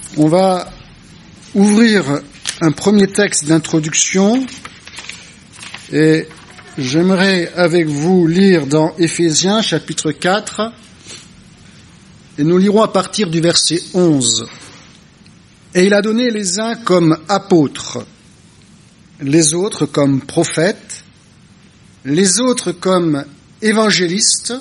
On va ouvrir un premier texte d'introduction et j'aimerais avec vous lire dans Éphésiens chapitre 4 et nous lirons à partir du verset 11. Et il a donné les uns comme apôtres, les autres comme prophètes, les autres comme évangélistes,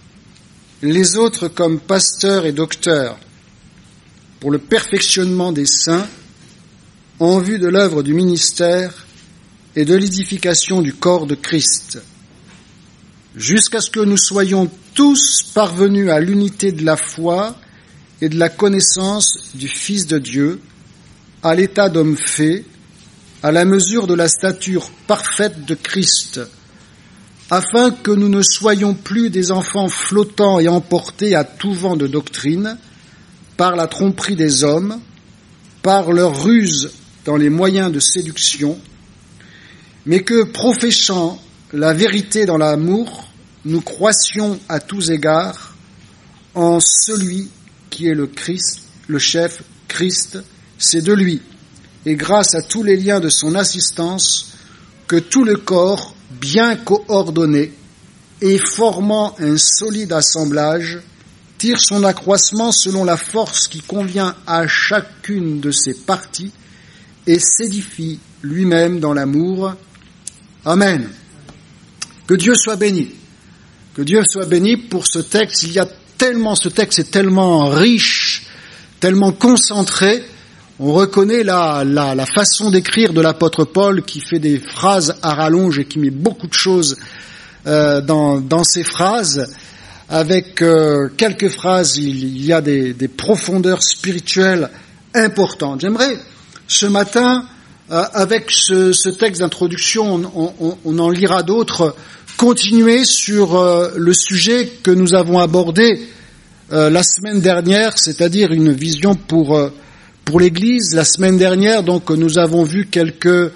les autres comme pasteurs et docteurs, pour le perfectionnement des saints, en vue de l'œuvre du ministère et de l'édification du corps de Christ, jusqu'à ce que nous soyons tous parvenus à l'unité de la foi et de la connaissance du Fils de Dieu, à l'état d'homme fait, à la mesure de la stature parfaite de Christ, afin que nous ne soyons plus des enfants flottants et emportés à tout vent de doctrine, par la tromperie des hommes, par leur ruse dans les moyens de séduction, mais que, professant la vérité dans l'amour, nous croissions à tous égards en celui qui est le Christ, le chef, Christ, c'est de lui, et grâce à tous les liens de son assistance, que tout le corps, bien coordonné et formant un solide assemblage, tire son accroissement selon la force qui convient à chacune de ses parties et s'édifie lui-même dans l'amour. Amen. Que Dieu soit béni. Que Dieu soit béni pour ce texte. Ce texte est tellement riche, tellement concentré. On reconnaît la façon d'écrire de l'apôtre Paul qui fait des phrases à rallonge et qui met beaucoup de choses dans ces phrases. Avec quelques phrases, il y a des profondeurs spirituelles importantes. J'aimerais ce matin, avec ce texte d'introduction, on en lira d'autres, continuer sur le sujet que nous avons abordé la semaine dernière, c'est-à-dire une vision pour l'Église. La semaine dernière, donc, nous avons vu quelques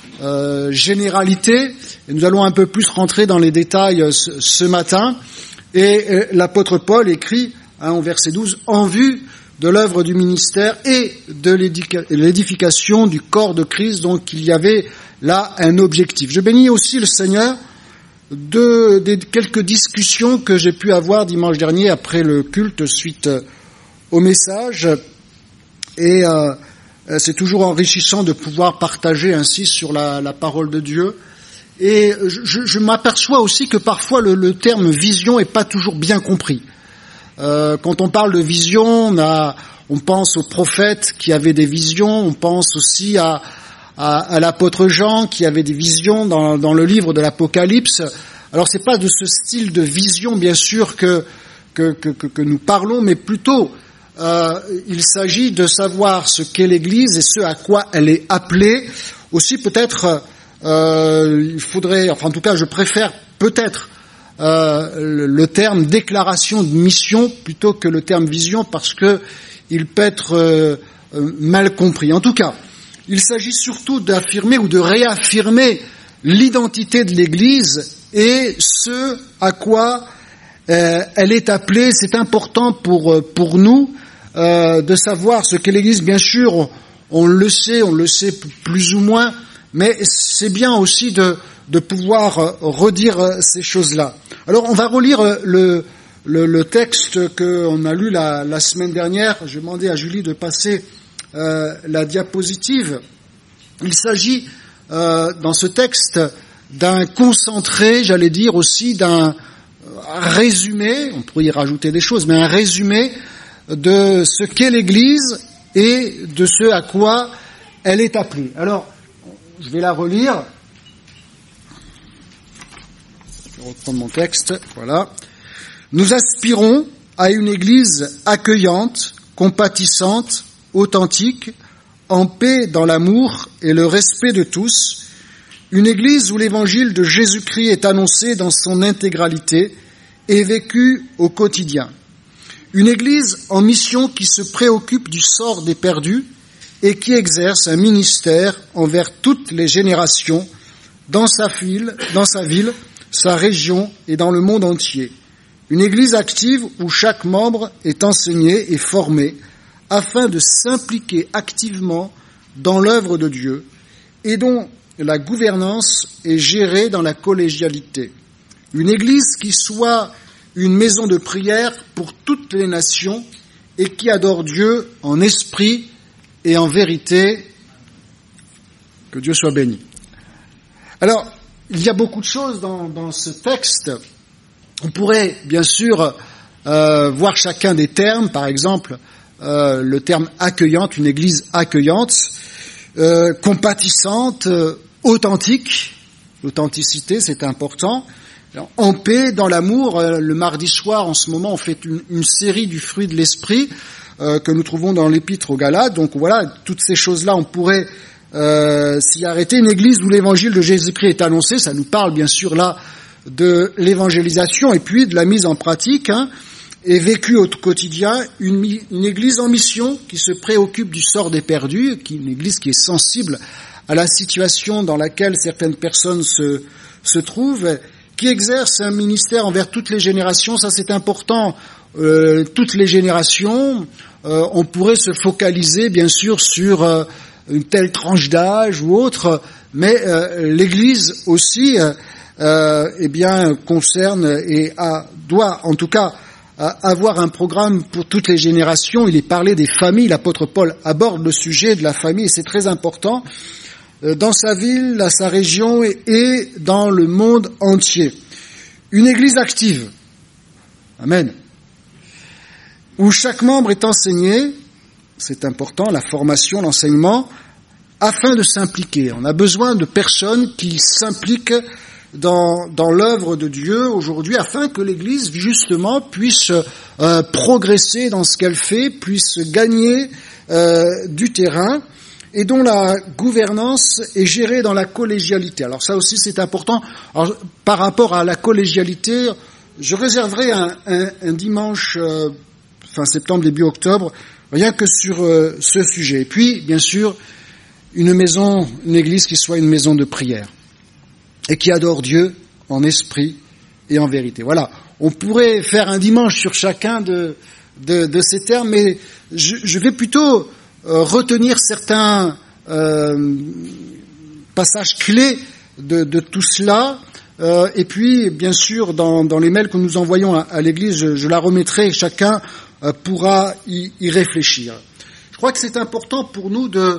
généralités et nous allons un peu plus rentrer dans les détails ce matin. Et l'apôtre Paul écrit, au verset 12, « En vue de l'œuvre du ministère et de l'édification du corps de Christ », donc il y avait là un objectif. Je bénis aussi le Seigneur de quelques discussions que j'ai pu avoir dimanche dernier après le culte suite au message. Et c'est toujours enrichissant de pouvoir partager ainsi sur la parole de Dieu. Et je m'aperçois aussi que parfois le terme vision est pas toujours bien compris. Quand on parle de vision, on pense aux prophètes qui avaient des visions, on pense aussi à l'apôtre Jean qui avait des visions dans le livre de l'Apocalypse. Alors c'est pas de ce style de vision bien sûr que nous parlons, mais plutôt il s'agit de savoir ce qu'est l'Église et ce à quoi elle est appelée. Aussi peut-être il faudrait, enfin en tout cas je préfère peut-être le terme déclaration de mission plutôt que le terme vision parce que il peut être mal compris. En tout cas, il s'agit surtout d'affirmer ou de réaffirmer l'identité de l'Église et ce à quoi elle est appelée. C'est important pour nous de savoir ce qu'est l'Église. Bien sûr, on le sait plus ou moins, mais c'est bien aussi de pouvoir redire ces choses-là. Alors, on va relire le texte qu'on a lu la semaine dernière. Je vais demander à Julie de passer la diapositive. Il s'agit dans ce texte d'un concentré, j'allais dire aussi d'un résumé, on pourrait y rajouter des choses, mais un résumé de ce qu'est l'Église et de ce à quoi elle est appelée. Alors, je vais la relire. Je vais reprendre mon texte. Voilà. Nous aspirons à une Église accueillante, compatissante, authentique, en paix dans l'amour et le respect de tous. Une Église où l'Évangile de Jésus-Christ est annoncé dans son intégralité et vécu au quotidien. Une Église en mission qui se préoccupe du sort des perdus et qui exerce un ministère envers toutes les générations dans sa ville, sa région et dans le monde entier. Une Église active où chaque membre est enseigné et formé afin de s'impliquer activement dans l'œuvre de Dieu et dont la gouvernance est gérée dans la collégialité. Une Église qui soit une maison de prière pour toutes les nations et qui adore Dieu en esprit et en vérité. Que Dieu soit béni. Alors, il y a beaucoup de choses dans ce texte. On pourrait bien sûr voir chacun des termes, par exemple le terme accueillante, une Église accueillante, compatissante, authentique. L'authenticité, c'est important. En paix, dans l'amour. Le mardi soir, en ce moment, on fait une série du fruit de l'esprit que nous trouvons dans l'épître aux Galates. Donc voilà, toutes ces choses-là, on pourrait s'y arrêter. Une église où l'évangile de Jésus-Christ est annoncé, ça nous parle bien sûr là de l'évangélisation et puis de la mise en pratique, et vécue au quotidien. Une église en mission qui se préoccupe du sort des perdus, une église qui est sensible à la situation dans laquelle certaines personnes se trouvent, qui exerce un ministère envers toutes les générations. Ça, c'est important. Toutes les générations, on pourrait se focaliser, bien sûr, sur une telle tranche d'âge ou autre, mais l'Église aussi, eh bien, concerne et doit, en tout cas, avoir un programme pour toutes les générations. Il est parlé des familles. L'apôtre Paul aborde le sujet de la famille, et c'est très important dans sa ville, dans sa région et dans le monde entier. Une église active, amen, où chaque membre est enseigné, c'est important, la formation, l'enseignement, afin de s'impliquer. On a besoin de personnes qui s'impliquent dans l'œuvre de Dieu aujourd'hui, afin que l'Église, justement, puisse progresser dans ce qu'elle fait, puisse gagner du terrain, et dont la gouvernance est gérée dans la collégialité. Alors ça aussi c'est important. Alors, par rapport à la collégialité, je réserverai un dimanche fin septembre, début octobre, rien que sur ce sujet. Et puis, bien sûr, une église qui soit une maison de prière et qui adore Dieu en esprit et en vérité. Voilà, on pourrait faire un dimanche sur chacun de ces termes, mais je vais plutôt retenir certains passages clés de tout cela, et puis bien sûr dans les mails que nous envoyons à l'Église, je la remettrai, chacun pourra y réfléchir. Je crois que c'est important pour nous de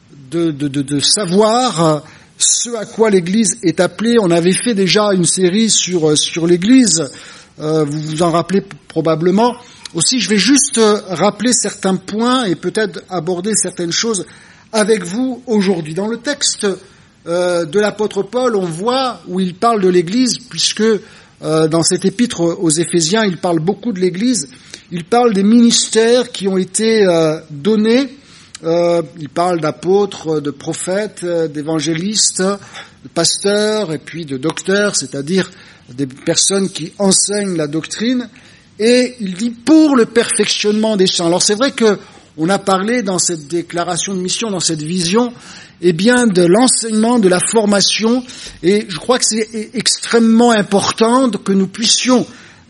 savoir ce à quoi l'Église est appelée. On avait fait déjà une série sur l'Église, vous vous en rappelez probablement. Aussi, je vais juste rappeler certains points et peut-être aborder certaines choses avec vous aujourd'hui. Dans le texte de l'apôtre Paul, on voit où il parle de l'Église, puisque dans cet épître aux Éphésiens, il parle beaucoup de l'Église. Il parle des ministères qui ont été donnés. Il parle d'apôtres, de prophètes, d'évangélistes, de pasteurs et puis de docteurs, c'est-à-dire des personnes qui enseignent la doctrine. Et il dit pour le perfectionnement des saints. Alors c'est vrai que on a parlé dans cette déclaration de mission, dans cette vision, eh bien de l'enseignement, de la formation, et je crois que c'est extrêmement important que nous puissions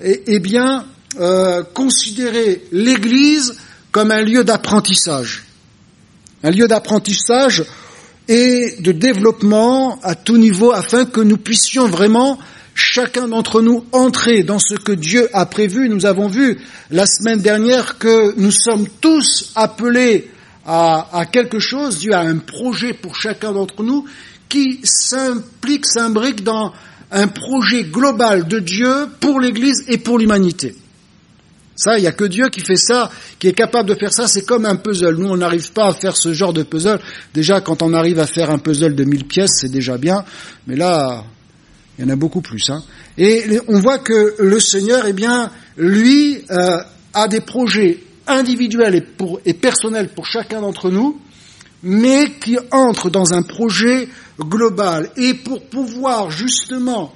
considérer l'Église comme un lieu d'apprentissage et de développement à tout niveau, afin que nous puissions vraiment chacun d'entre nous entrer dans ce que Dieu a prévu. Nous avons vu la semaine dernière que nous sommes tous appelés à quelque chose. Dieu a un projet pour chacun d'entre nous qui s'imbrique dans un projet global de Dieu pour l'Église et pour l'humanité. Ça, il n'y a que Dieu qui fait ça, qui est capable de faire ça. C'est comme un puzzle. Nous, on n'arrive pas à faire ce genre de puzzle. Déjà, quand on arrive à faire un puzzle de 1000 pièces, c'est déjà bien. Mais là, il y en a beaucoup plus. Et on voit que le Seigneur, lui, a des projets individuels et personnels pour chacun d'entre nous, mais qui entrent dans un projet global. Et pour pouvoir justement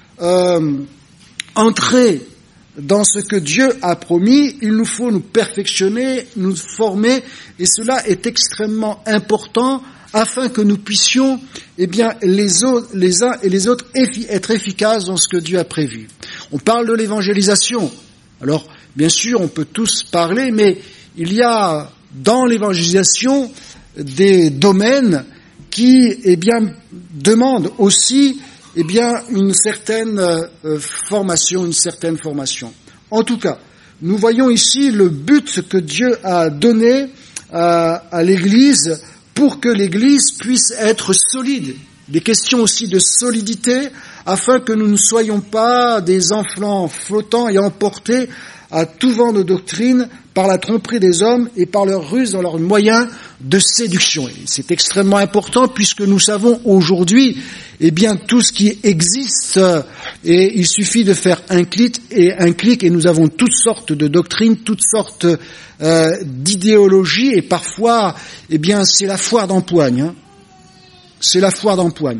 entrer dans ce que Dieu a promis, il nous faut nous perfectionner, nous former, et cela est extrêmement important afin que nous puissions, les uns et les autres, être efficaces dans ce que Dieu a prévu. On parle de l'évangélisation. Alors, bien sûr, on peut tous parler, mais il y a dans l'évangélisation des domaines qui, demandent aussi, une certaine formation, En tout cas, nous voyons ici le but que Dieu a donné à l'Église pour que l'Église puisse être solide. Des questions aussi de solidité, afin que nous ne soyons pas des enfants flottants et emportés à tout vent de doctrine par la tromperie des hommes et par leur ruse dans leurs moyens de séduction. Et c'est extrêmement important puisque nous savons aujourd'hui, tout ce qui existe, et il suffit de faire un clic et nous avons toutes sortes de doctrines, toutes sortes d'idéologies et parfois, c'est la foire d'empoigne. C'est la foire d'empoigne.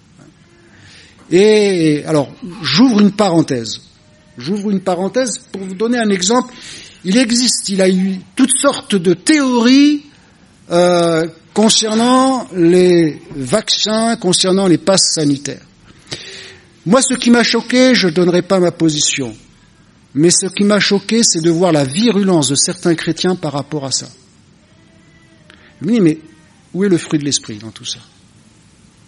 Et alors, j'ouvre une parenthèse pour vous donner un exemple. Il a eu toutes sortes de théories concernant les vaccins, concernant les passes sanitaires. Moi, ce qui m'a choqué, je ne donnerai pas ma position, mais ce qui m'a choqué, c'est de voir la virulence de certains chrétiens par rapport à ça. Je me dis, mais où est le fruit de l'esprit dans tout ça ? Comprenez ?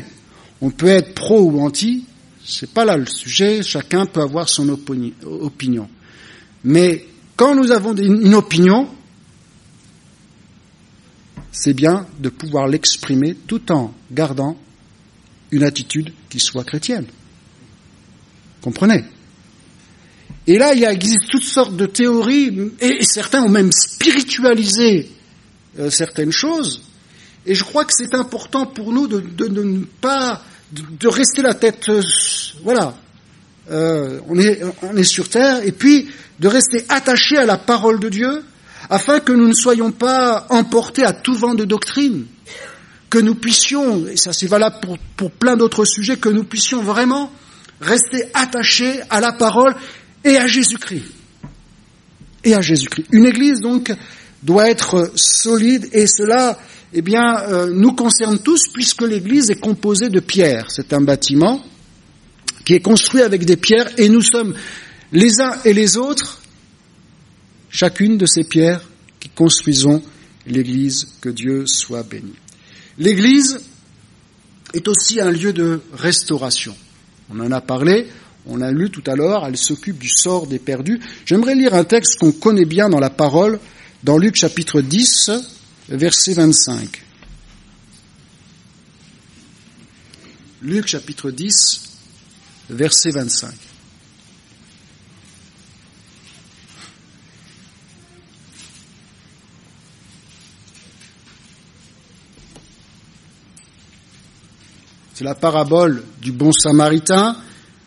On peut être pro ou anti, c'est pas là le sujet, chacun peut avoir son opinion. Mais quand nous avons une opinion, c'est bien de pouvoir l'exprimer tout en gardant une attitude qui soit chrétienne. Comprenez ? Et là, il existe toutes sortes de théories, et certains ont même spiritualisé certaines choses. Et je crois que c'est important pour nous de ne pas de rester la tête, on est sur terre, et puis de rester attaché à la parole de Dieu, afin que nous ne soyons pas emportés à tout vent de doctrine, que nous puissions, et ça c'est valable pour plein d'autres sujets, que nous puissions vraiment rester attachés à la parole et à Jésus-Christ. Une église donc doit être solide, et cela nous concerne tous, puisque l'église est composée de pierres. C'est un bâtiment qui est construit avec des pierres, et nous sommes les uns et les autres, chacune de ces pierres qui construisons l'église. Que Dieu soit béni. L'église est aussi un lieu de restauration. On en a parlé, on a lu tout à l'heure, elle s'occupe du sort des perdus. J'aimerais lire un texte qu'on connaît bien dans la parole, dans Luc chapitre 10, verset 25. Luc chapitre 10, verset 25. C'est la parabole du bon samaritain.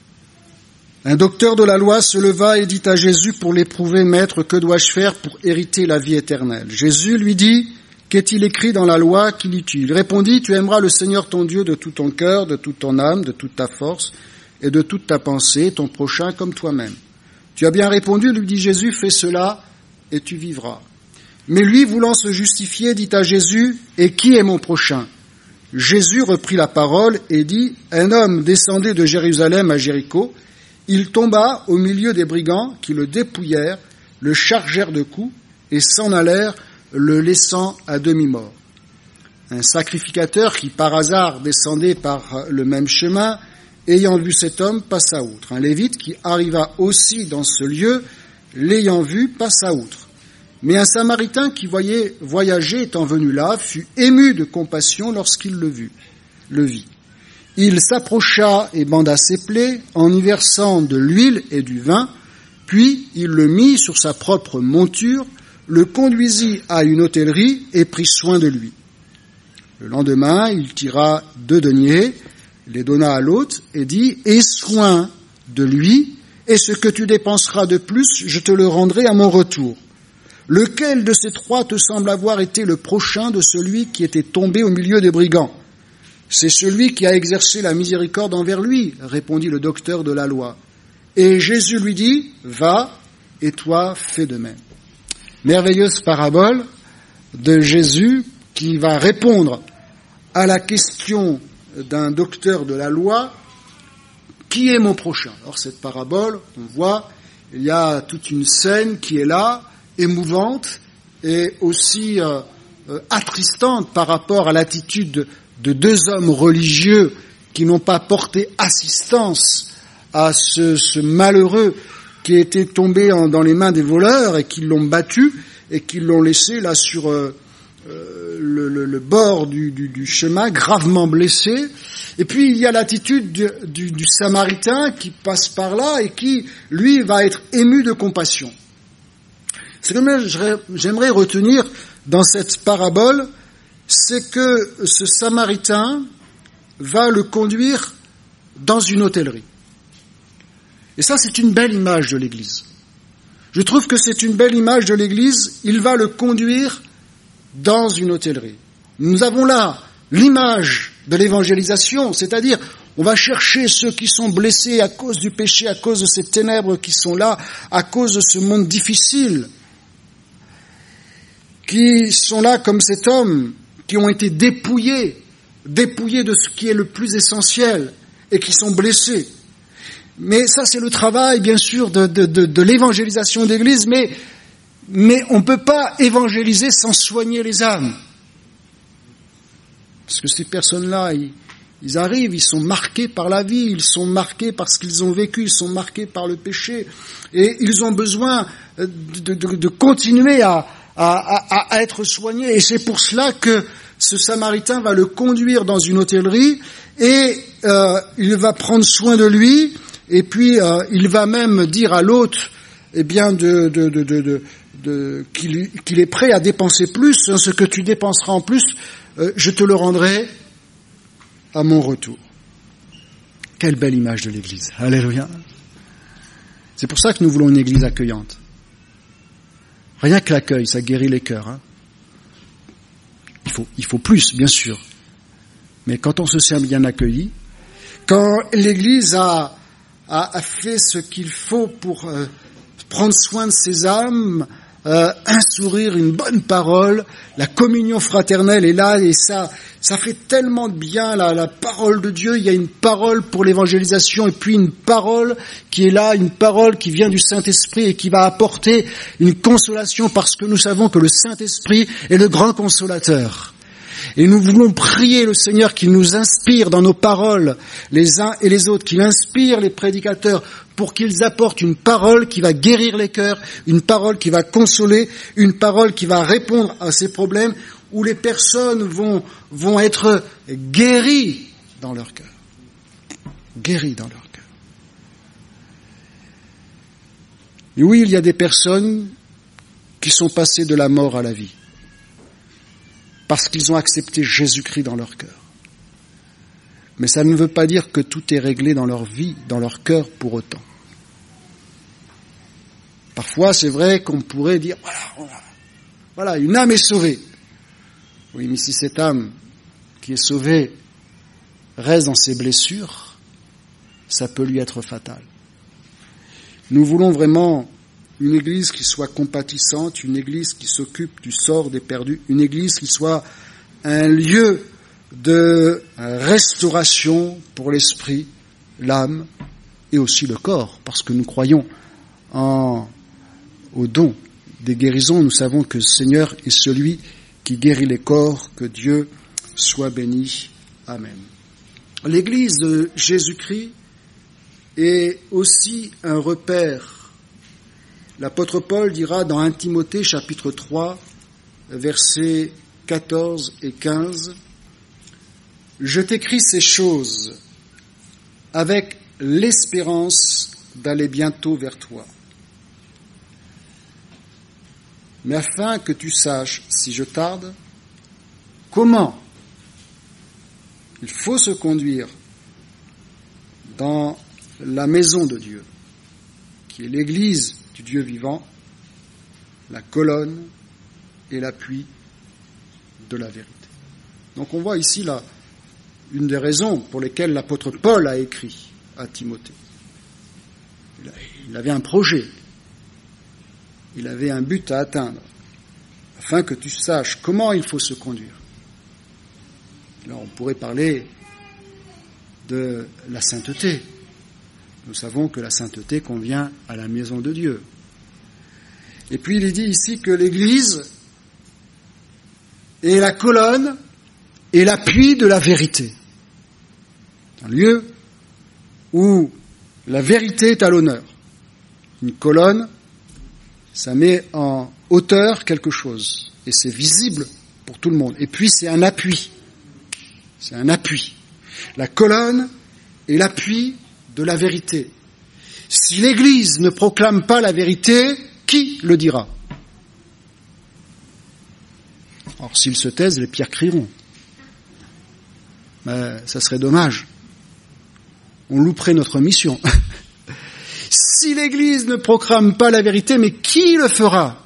Un docteur de la loi se leva et dit à Jésus pour l'éprouver, « Maître, que dois-je faire pour hériter la vie éternelle ?» Jésus lui dit, « Qu'est-il écrit dans la loi qui lit-tu » Il répondit, « Tu aimeras le Seigneur ton Dieu de tout ton cœur, de toute ton âme, de toute ta force et de toute ta pensée, ton prochain comme toi-même. » « Tu as bien répondu, lui dit Jésus, fais cela et tu vivras. » Mais lui, voulant se justifier, dit à Jésus, « Et qui est mon prochain ?» Jésus reprit la parole et dit, « Un homme descendait de Jérusalem à Jéricho. Il tomba au milieu des brigands qui le dépouillèrent, le chargèrent de coups et s'en allèrent, le laissant à demi-mort. Un sacrificateur qui par hasard descendait par le même chemin, ayant vu cet homme, passa outre. Un lévite qui arriva aussi dans ce lieu, l'ayant vu, passa outre. Mais un Samaritain qui voyager étant venu là, fut ému de compassion lorsqu'il le vit. Il s'approcha et banda ses plaies en y versant de l'huile et du vin, puis il le mit sur sa propre monture, le conduisit à une hôtellerie et prit soin de lui. Le lendemain, il tira 2 deniers, les donna à l'hôte et dit, « Aie soin de lui, et ce que tu dépenseras de plus, je te le rendrai à mon retour. » Lequel de ces 3 te semble avoir été le prochain de celui qui était tombé au milieu des brigands ? C'est celui qui a exercé la miséricorde envers lui, répondit le docteur de la loi. Et Jésus lui dit, va, et toi fais de même. Merveilleuse parabole de Jésus qui va répondre à la question d'un docteur de la loi, qui est mon prochain ? Alors cette parabole, on voit, il y a toute une scène qui est là, émouvante, est aussi attristante par rapport à l'attitude de deux hommes religieux qui n'ont pas porté assistance à ce malheureux qui était tombé dans les mains des voleurs et qui l'ont battu et qui l'ont laissé là sur le bord du chemin, gravement blessé. Et puis il y a l'attitude du Samaritain qui passe par là et qui, lui, va être ému de compassion. Ce que j'aimerais retenir dans cette parabole, c'est que ce Samaritain va le conduire dans une hôtellerie. Et ça, c'est une belle image de l'Église. Je trouve que c'est une belle image de l'Église. Il va le conduire dans une hôtellerie. Nous avons là l'image de l'évangélisation, c'est-à-dire on va chercher ceux qui sont blessés à cause du péché, à cause de ces ténèbres qui sont là, à cause de ce monde difficile, qui sont là comme cet homme, qui ont été dépouillés de ce qui est le plus essentiel et qui sont blessés. Mais ça, c'est le travail, bien sûr, de l'évangélisation d'Église, mais on ne peut pas évangéliser sans soigner les âmes. Parce que ces personnes-là, ils arrivent, ils sont marqués par la vie, ils sont marqués par ce qu'ils ont vécu, ils sont marqués par le péché, et ils ont besoin de continuer à être soignés. Et c'est pour cela que ce Samaritain va le conduire dans une hôtellerie, et il va prendre soin de lui, et puis il va même dire à l'hôte, eh bien, qu'il est prêt à dépenser plus, ce que tu dépenseras en plus, je te le rendrai à mon retour. Quelle belle image de l'Église. Alléluia. C'est pour ça que nous voulons une Église accueillante. Rien que l'accueil, ça guérit les cœurs. Hein. Il faut plus, bien sûr. Mais quand on se sent bien accueilli, quand l'Église a fait ce qu'il faut pour prendre soin de ses âmes, un sourire, une bonne parole, la communion fraternelle est là, et ça fait tellement de bien, la parole de Dieu. Il y a une parole pour l'évangélisation, et puis une parole qui est là, une parole qui vient du Saint-Esprit et qui va apporter une consolation, parce que nous savons que le Saint-Esprit est le grand consolateur. Et nous voulons prier le Seigneur qu'il nous inspire dans nos paroles, les uns et les autres, qu'il inspire les prédicateurs pour qu'ils apportent une parole qui va guérir les cœurs, une parole qui va consoler, une parole qui va répondre à ces problèmes, où les personnes vont être guéries dans leur cœur. Guéries dans leur cœur. Et oui, il y a des personnes qui sont passées de la mort à la vie, parce qu'ils ont accepté Jésus-Christ dans leur cœur. Mais ça ne veut pas dire que tout est réglé dans leur vie, dans leur cœur pour autant. Parfois, c'est vrai qu'on pourrait dire, voilà, une âme est sauvée. Oui, mais si cette âme qui est sauvée reste dans ses blessures, ça peut lui être fatal. Nous voulons vraiment une Église qui soit compatissante, une Église qui s'occupe du sort des perdus, une Église qui soit un lieu de restauration pour l'esprit, l'âme et aussi le corps, parce que nous croyons au don des guérisons. Nous savons que le Seigneur est celui qui guérit les corps, que Dieu soit béni. Amen. L'Église de Jésus-Christ est aussi un repère. L'apôtre Paul dira dans 1 Timothée chapitre 3, versets 14 et 15, « Je t'écris ces choses avec l'espérance d'aller bientôt vers toi. Mais afin que tu saches, si je tarde, comment il faut se conduire dans la maison de Dieu, qui est l'Église du Dieu vivant, la colonne et l'appui de la vérité. » Donc on voit ici là une des raisons pour lesquelles l'apôtre Paul a écrit à Timothée. Il avait un projet, il avait un but à atteindre, afin que tu saches comment il faut se conduire. Là, on pourrait parler de la sainteté. Nous savons que la sainteté convient à la maison de Dieu. Et puis il est dit ici que l'Église et la colonne est l'appui de la vérité. Un lieu où la vérité est à l'honneur. Une colonne, ça met en hauteur quelque chose, et c'est visible pour tout le monde. Et puis c'est un appui. C'est un appui. La colonne est l'appui de la vérité. Si l'Église ne proclame pas la vérité, qui le dira? Or, s'ils se taisent, les pierres crieront. Mais ça serait dommage. On louperait notre mission. Si l'Église ne proclame pas la vérité, mais qui le fera?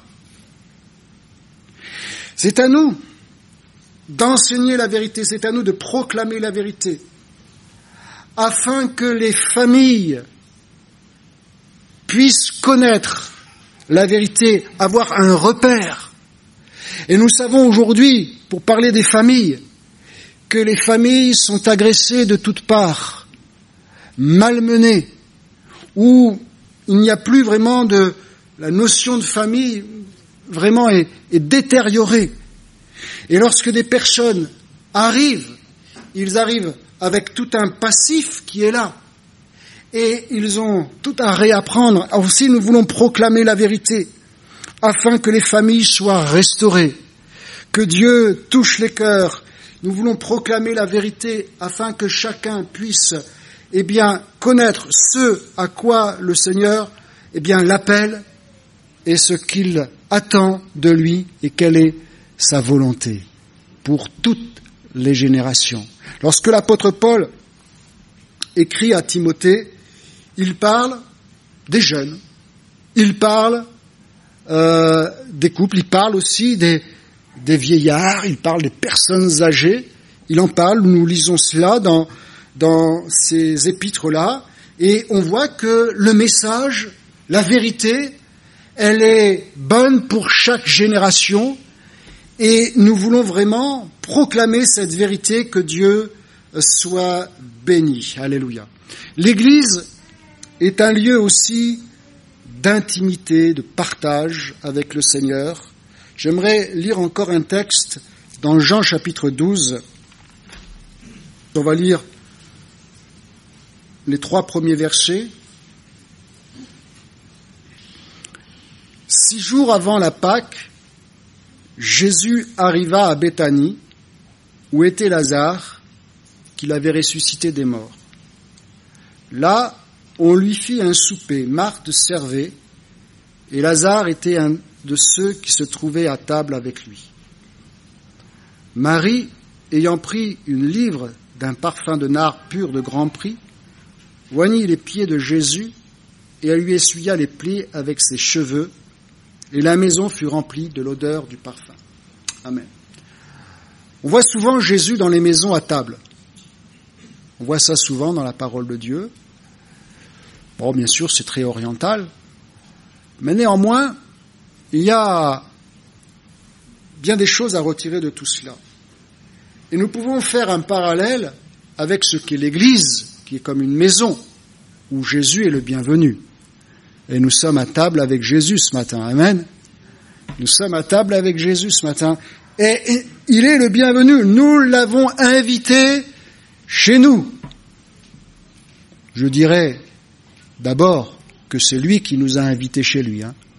C'est à nous d'enseigner la vérité, c'est à nous de proclamer la vérité, afin que les familles puissent connaître la vérité, avoir un repère. Et nous savons aujourd'hui, pour parler des familles, que les familles sont agressées de toutes parts, malmenées, où il n'y a plus vraiment de... La notion de famille vraiment est détériorée. Et lorsque des personnes arrivent, ils arrivent avec tout un passif qui est là. Et ils ont tout à réapprendre. Aussi, nous voulons proclamer la vérité, afin que les familles soient restaurées, que Dieu touche les cœurs. Nous voulons proclamer la vérité, afin que chacun puisse, connaître ce à quoi le Seigneur, l'appelle, et ce qu'il attend de lui, et quelle est sa volonté pour toutes les générations. Lorsque l'apôtre Paul écrit à Timothée, il parle des jeunes, il parle des couples, il parle aussi des vieillards, il parle des personnes âgées, il en parle, nous lisons cela dans ces épîtres-là, et on voit que le message, la vérité, elle est bonne pour chaque génération, et nous voulons vraiment proclamer cette vérité, que Dieu soit béni. Alléluia. L'Église est un lieu aussi d'intimité, de partage avec le Seigneur. J'aimerais lire encore un texte dans Jean chapitre 12. On va lire les 3 premiers versets. 6 jours avant la Pâque, Jésus arriva à Béthanie, où était Lazare, qu'il avait ressuscité des morts. Là, on lui fit un souper, Marthe servait, et Lazare était un de ceux qui se trouvaient à table avec lui. Marie, ayant pris une livre d'un parfum de nard pur de grand prix, oignit les pieds de Jésus, et elle lui essuya les plis avec ses cheveux, et la maison fut remplie de l'odeur du parfum. Amen. On voit souvent Jésus dans les maisons à table. On voit ça souvent dans la parole de Dieu. Bon, bien sûr, c'est très oriental. Mais néanmoins, il y a bien des choses à retirer de tout cela. Et nous pouvons faire un parallèle avec ce qu'est l'Église, qui est comme une maison, où Jésus est le bienvenu. Et nous sommes à table avec Jésus ce matin. Amen. Nous sommes à table avec Jésus ce matin. Et il est le bienvenu. Nous l'avons invité chez nous. Je dirais d'abord que c'est lui qui nous a invités chez lui.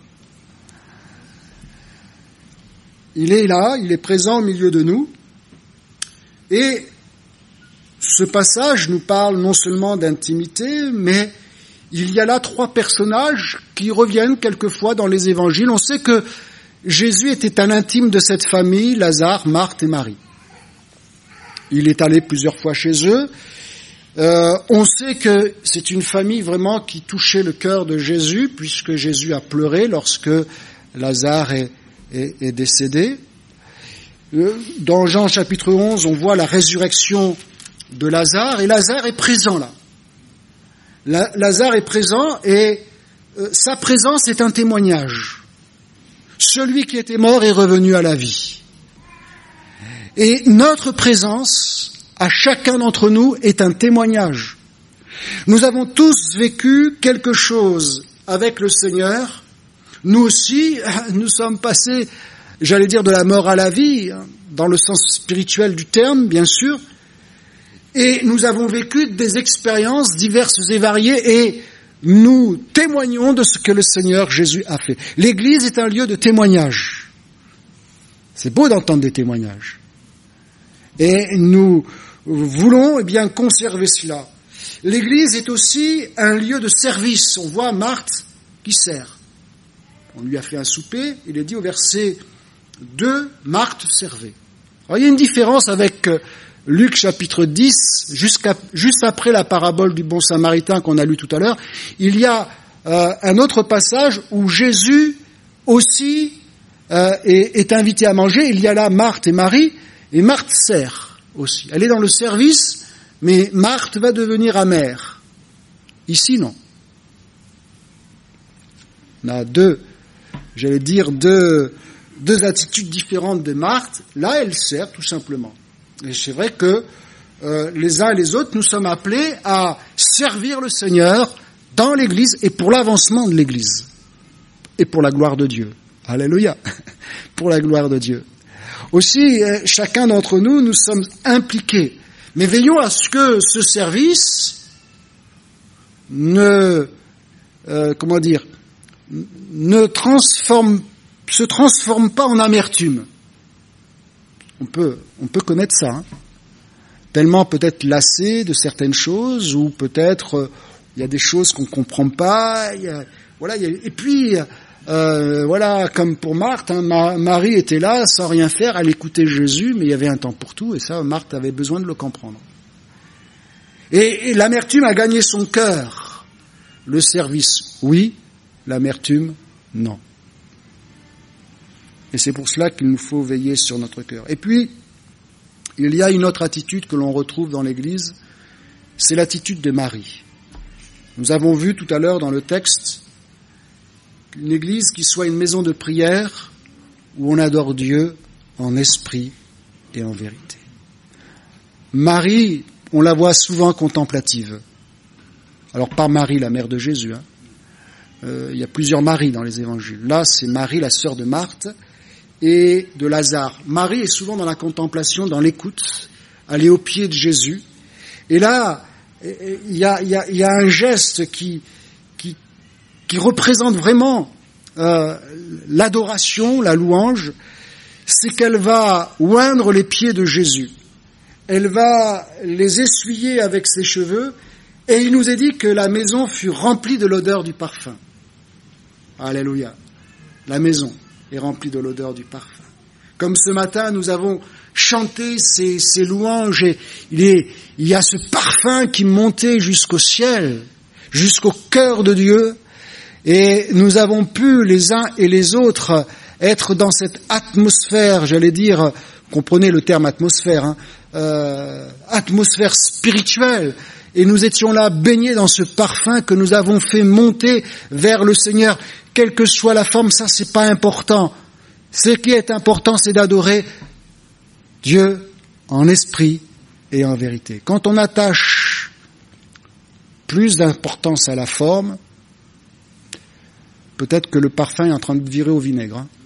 Il est là, il est présent au milieu de nous. Et ce passage nous parle non seulement d'intimité, mais il y a là 3 personnages qui reviennent quelquefois dans les évangiles. On sait que Jésus était un intime de cette famille, Lazare, Marthe et Marie. Il est allé plusieurs fois chez eux. On sait que c'est une famille vraiment qui touchait le cœur de Jésus, puisque Jésus a pleuré lorsque Lazare est décédé. Dans Jean chapitre 11, on voit la résurrection de Lazare, et Lazare est présent là. Lazare est présent, et sa présence est un témoignage. Celui qui était mort est revenu à la vie. Et notre présence, à chacun d'entre nous, est un témoignage. Nous avons tous vécu quelque chose avec le Seigneur. Nous aussi, nous sommes passés, j'allais dire, de la mort à la vie, dans le sens spirituel du terme, bien sûr, et nous avons vécu des expériences diverses et variées, et nous témoignons de ce que le Seigneur Jésus a fait. L'Église est un lieu de témoignage. C'est beau d'entendre des témoignages. Et nous voulons conserver cela. L'Église est aussi un lieu de service. On voit Marthe qui sert. On lui a fait un souper, il est dit au verset 2, Marthe servait. Alors il y a une différence avec Luc chapitre 10, juste après la parabole du bon samaritain qu'on a lu tout à l'heure. Il y a un autre passage où Jésus aussi est invité à manger. Il y a là Marthe et Marie, et Marthe sert aussi. Elle est dans le service, mais Marthe va devenir amère. Ici, non. On a deux attitudes différentes de Marthe. Là, elle sert tout simplement. Et c'est vrai que les uns et les autres, nous sommes appelés à servir le Seigneur dans l'Église et pour l'avancement de l'Église et pour la gloire de Dieu. Alléluia, pour la gloire de Dieu. Aussi, chacun d'entre nous, nous sommes impliqués. Mais veillons à ce que ce service ne se transforme pas en amertume. On peut connaître ça, hein. Tellement peut-être lassé de certaines choses, ou peut-être il y a des choses qu'on comprend pas. Comme pour Marthe, hein, Marie était là sans rien faire, elle écoutait Jésus, mais il y avait un temps pour tout, et ça, Marthe avait besoin de le comprendre. Et l'amertume a gagné son cœur. Le service, oui, l'amertume, non. Et c'est pour cela qu'il nous faut veiller sur notre cœur. Et puis, il y a une autre attitude que l'on retrouve dans l'Église, c'est l'attitude de Marie. Nous avons vu tout à l'heure dans le texte une Église qui soit une maison de prière où on adore Dieu en esprit et en vérité. Marie, on la voit souvent contemplative. Alors pas Marie, la mère de Jésus, hein. Il y a plusieurs Maries dans les évangiles. Là, c'est Marie, la sœur de Marthe et de Lazare. Marie est souvent dans la contemplation, dans l'écoute, elle est aux pieds de Jésus. Et là, il y a un geste qui représente vraiment l'adoration, la louange, c'est qu'elle va oindre les pieds de Jésus. Elle va les essuyer avec ses cheveux, et il nous est dit que la maison fut remplie de l'odeur du parfum. Alléluia. La maison est remplie de l'odeur du parfum. Comme ce matin, nous avons chanté ces louanges, et il y a ce parfum qui montait jusqu'au ciel, jusqu'au cœur de Dieu, et nous avons pu, les uns et les autres, être dans cette atmosphère, j'allais dire, comprenez le terme atmosphère, hein, atmosphère spirituelle, et nous étions là baignés dans ce parfum que nous avons fait monter vers le Seigneur. Quelle que soit la forme, ça c'est pas important. Ce qui est important, c'est d'adorer Dieu en esprit et en vérité. Quand on attache plus d'importance à la forme, peut-être que le parfum est en train de virer au vinaigre. Hein.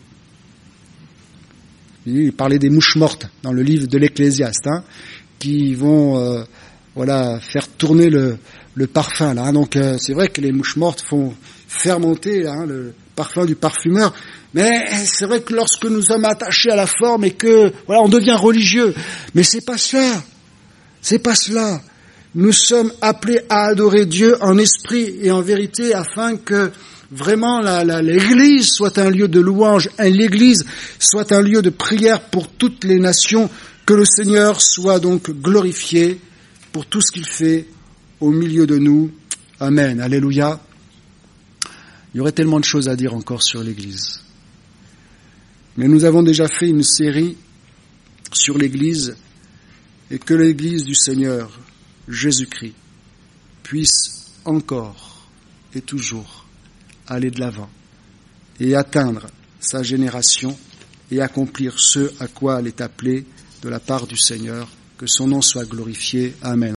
Il parlait des mouches mortes dans le livre de l'Ecclésiaste, hein, qui vont faire tourner le parfum. Là, hein. Donc c'est vrai que les mouches mortes font fermenter là, hein, le parfum du parfumeur, mais c'est vrai que lorsque nous sommes attachés à la forme et que on devient religieux, mais c'est pas cela. Nous sommes appelés à adorer Dieu en esprit et en vérité, afin que vraiment l'Église soit un lieu de louange, l'Église soit un lieu de prière pour toutes les nations, que le Seigneur soit donc glorifié pour tout ce qu'il fait au milieu de nous. Amen. Alléluia. Il y aurait tellement de choses à dire encore sur l'Église. Mais nous avons déjà fait une série sur l'Église, et que l'Église du Seigneur Jésus-Christ puisse encore et toujours aller de l'avant et atteindre sa génération et accomplir ce à quoi elle est appelée de la part du Seigneur. Que son nom soit glorifié. Amen.